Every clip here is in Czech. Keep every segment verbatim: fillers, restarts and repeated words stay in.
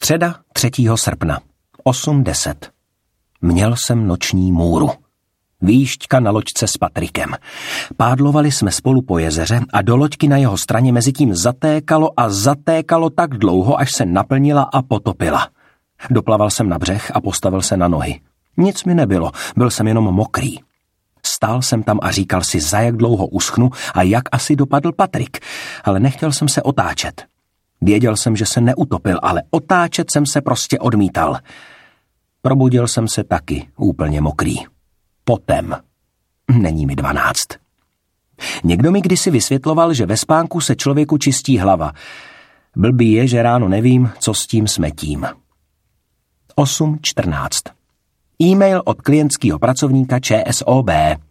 Středa třetího srpna, osm deset. Měl jsem noční můru. Výšťka na loďce s Patrikem. Pádlovali jsme spolu po jezeře a do loďky na jeho straně mezitím zatékalo a zatékalo tak dlouho, až se naplnila a potopila. Doplaval jsem na břeh a postavil se na nohy. Nic mi nebylo, byl jsem jenom mokrý. Stál jsem tam a říkal si, za jak dlouho uschnu a jak asi dopadl Patrik, ale nechtěl jsem se otáčet. Věděl jsem, že se neutopil, ale otáčet jsem se prostě odmítal. Probudil jsem se taky úplně mokrý. Potem. Není mi dvanáct. Někdo mi kdysi vysvětloval, že ve spánku se člověku čistí hlava. Blbý je, že ráno nevím, co s tím smetím. osm čtrnáct. E-mail od klientského pracovníka ČSOB.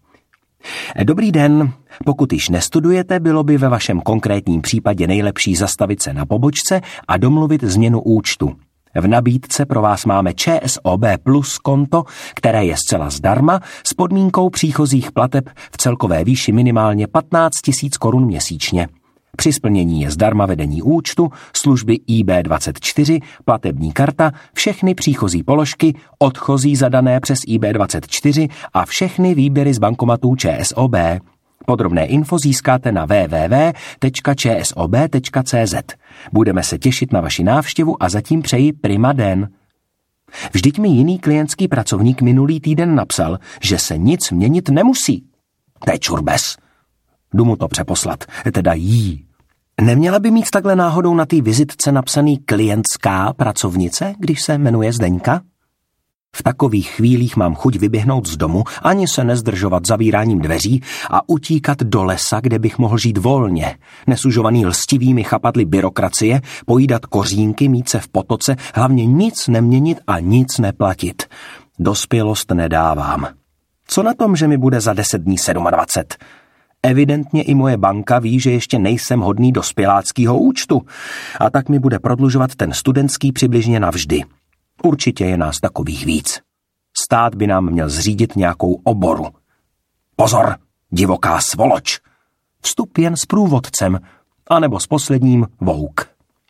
Dobrý den, pokud již nestudujete, bylo by ve vašem konkrétním případě nejlepší zastavit se na pobočce a domluvit změnu účtu. V nabídce pro vás máme ČSOB plus konto, které je zcela zdarma s podmínkou příchozích plateb v celkové výši minimálně patnáct tisíc korun měsíčně. Při splnění je zdarma vedení účtu, služby I B dvacet čtyři, platební karta, všechny příchozí položky, odchozí zadané přes I B dvacet čtyři a všechny výběry z bankomatů ČSOB. Podrobné info získáte na w w w tečka č s o b tečka c z. Budeme se těšit na vaši návštěvu a zatím přeji prima den. Vždyť mi jiný klientský pracovník minulý týden napsal, že se nic měnit nemusí. To je čurbes. Jdu mu to přeposlat, teda jí. Neměla by mít takhle náhodou na té vizitce napsaný klientská pracovnice, když se jmenuje Zdeňka? V takových chvílích mám chuť vyběhnout z domu, ani se nezdržovat zavíráním dveří a utíkat do lesa, kde bych mohl žít volně, nesužovaný lstivými chapadly byrokracie, pojídat kořínky, mít se v potoce, hlavně nic neměnit a nic neplatit. Dospělost nedávám. Co na tom, že mi bude za deset dní dvacet sedm? Evidentně i moje banka ví, že ještě nejsem hodný dospěláckýho účtu a tak mi bude prodlužovat ten studentský přibližně navždy. Určitě je nás takových víc. Stát by nám měl zřídit nějakou oboru. Pozor, divoká svoloč! Vstup jen s průvodcem, anebo s posledním vouk.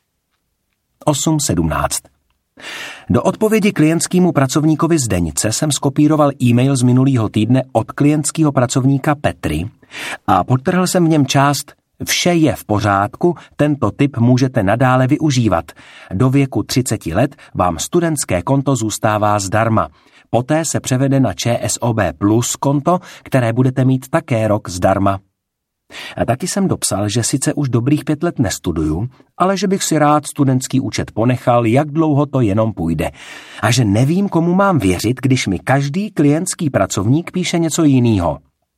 osm sedmnáct. Do odpovědi klientskému pracovníkovi Zdeňce jsem skopíroval e-mail z minulého týdne od klientského pracovníka Petry a podtrhl jsem v něm část Vše je v pořádku, tento tip můžete nadále využívat. Do věku třicet let vám studentské konto zůstává zdarma. Poté se převede na ČSOB plus konto, které budete mít také rok zdarma. A taky jsem dopsal, že sice už dobrých pět let nestuduju, ale že bych si rád studentský účet ponechal, jak dlouho to jenom půjde. A že nevím, komu mám věřit, když mi každý klientský pracovník píše něco jiného.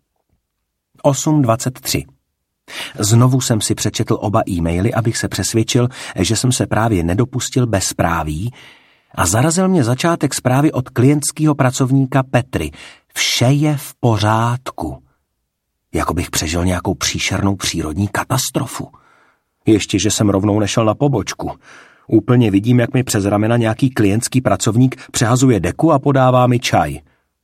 osm dvacet tři. Znovu jsem si přečetl oba e-maily, abych se přesvědčil, že jsem se právě nedopustil bezpráví a zarazil mě začátek zprávy od klientského pracovníka Petry. Vše je v pořádku. Jako bych přežil nějakou příšernou přírodní katastrofu. Ještě, že jsem rovnou nešel na pobočku. Úplně vidím, jak mi přes ramena nějaký klientský pracovník přehazuje deku a podává mi čaj.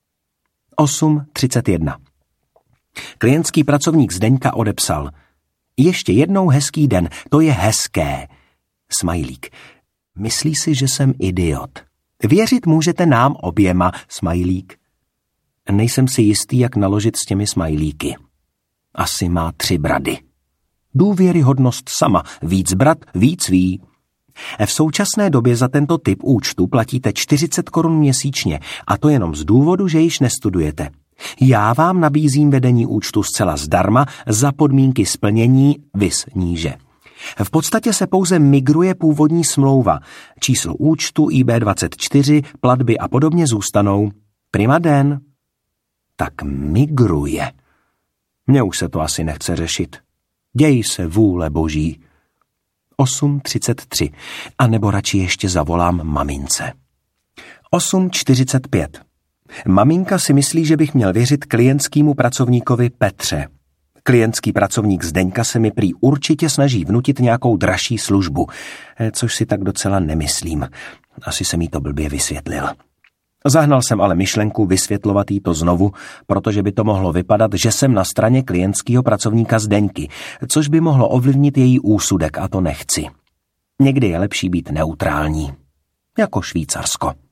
osm třicet jedna. Klientský pracovník Zdeňka odepsal. Ještě jednou hezký den, to je hezké. Smajlík. Myslí si, že jsem idiot. Věřit můžete nám oběma, smajlík. Nejsem si jistý, jak naložit s těmi smajlíky. Asi má tři brady. Důvěryhodnost sama, víc brad, víc ví. V současné době za tento typ účtu platíte čtyřicet korun měsíčně, a to jenom z důvodu, že již nestudujete. Já vám nabízím vedení účtu zcela zdarma za podmínky splnění vis níže. V podstatě se pouze migruje původní smlouva. Číslo účtu I B dvacet čtyři, platby a podobně zůstanou. Prima den. Tak migruje. Mně už se to asi nechce řešit. Děj se vůle boží. osm třicet tři. A nebo radši ještě zavolám mamince. osm čtyřicet pět. Maminka si myslí, že bych měl věřit klientskému pracovníkovi Petře. Klientský pracovník Zdeňka se mi prý určitě snaží vnutit nějakou dražší službu, což si tak docela nemyslím. Asi jsem jí to blbě vysvětlil. Zahnal jsem ale myšlenku vysvětlovat jí to znovu, protože by to mohlo vypadat, že jsem na straně klientského pracovníka Zdeňky, což by mohlo ovlivnit její úsudek a to nechci. Někdy je lepší být neutrální. jako Švýcarsko.